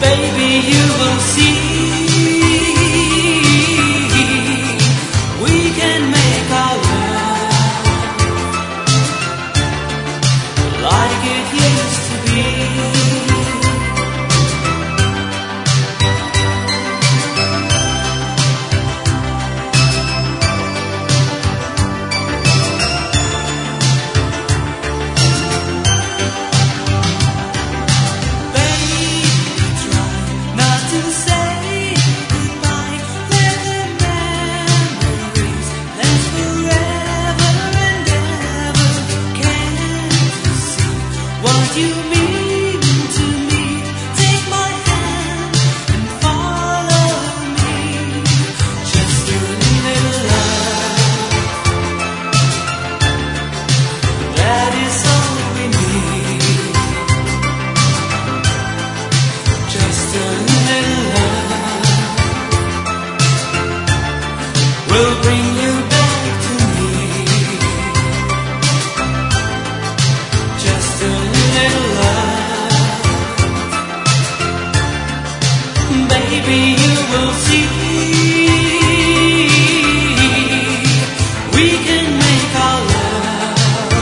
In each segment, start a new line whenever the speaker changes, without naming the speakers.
baby, you will see. We can make our love like it used to be. Will bring you back to me. Just a little love, baby, you will see. We can make our love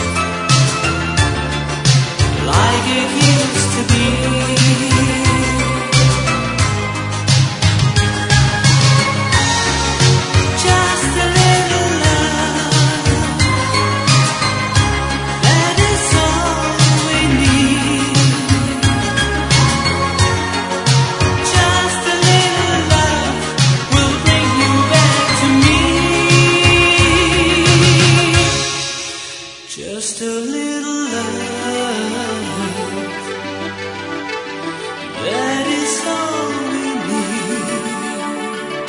like it used to be. Just a little love, that is all we need.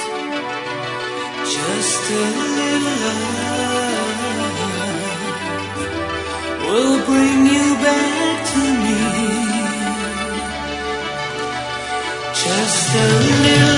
Just a little love will bring you back to me. Just a little